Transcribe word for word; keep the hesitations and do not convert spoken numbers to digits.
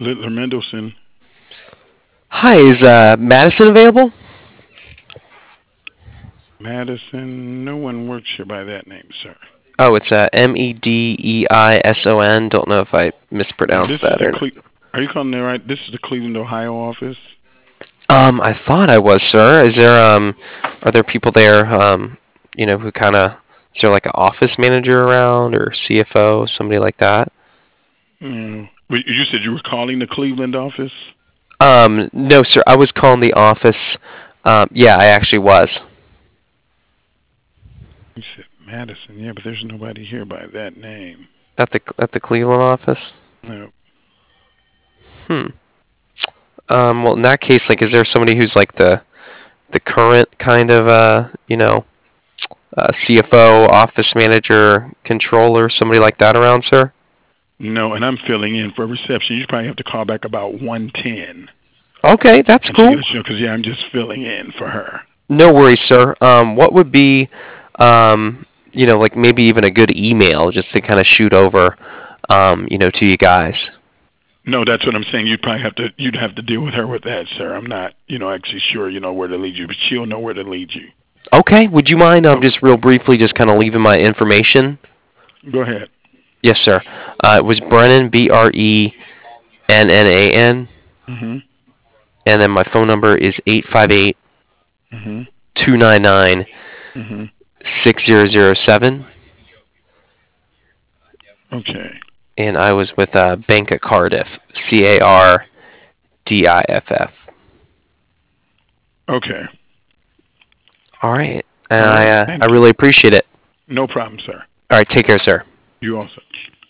Littler Mendelson. Hi, is uh, Madison available? Madison. No one works here by that name, sir. Oh, it's uh, M E D E I S O N. Don't know if I Now mispronounced this is that the or not. Cle- Are you calling the right? This is the Cleveland, Ohio office. Um, I thought I was, sir. Is there um, are there people there um, you know, who kind of is there like an office manager around or C F O, somebody like that? Mm. But you said you were calling the Cleveland office. Um, no, sir. I was calling the office. Um, yeah, I actually was You said Madison. Yeah, but there's nobody here by that name. at the at the Cleveland office. No. Hmm. Um, well, in that case, like, is there somebody who's like the the current kind of uh, you know, uh, C F O, office manager, controller, somebody like that around, sir? No, and I'm filling in for reception. You probably have to call back about one ten, Okay, that's and she can cool. let you know because yeah, I'm just filling in for her. No worries, sir. Um, what would be, um, you know, like maybe even a good email just to kind of shoot over, um, you know, to you guys? No, that's what I'm saying. You'd probably have to you'd have to deal with her with that, sir. I'm not, you know, actually sure you know where to lead you, but she'll know where to lead you. Okay. Would you mind um, Oh, just real briefly just kind of leaving my information? go ahead. Yes, sir. Uh, it was Brennan, B R E N N A N, Mhm. and then my phone number is eight five eight, Mhm. two nine nine, Mhm. six zero zero seven, Okay. and I was with uh, Bank of Cardiff, C A R D I F F. Okay. All right. And All I, right. uh, I Thank you. really appreciate it. No problem, sir. All right. Take care, sir. You also.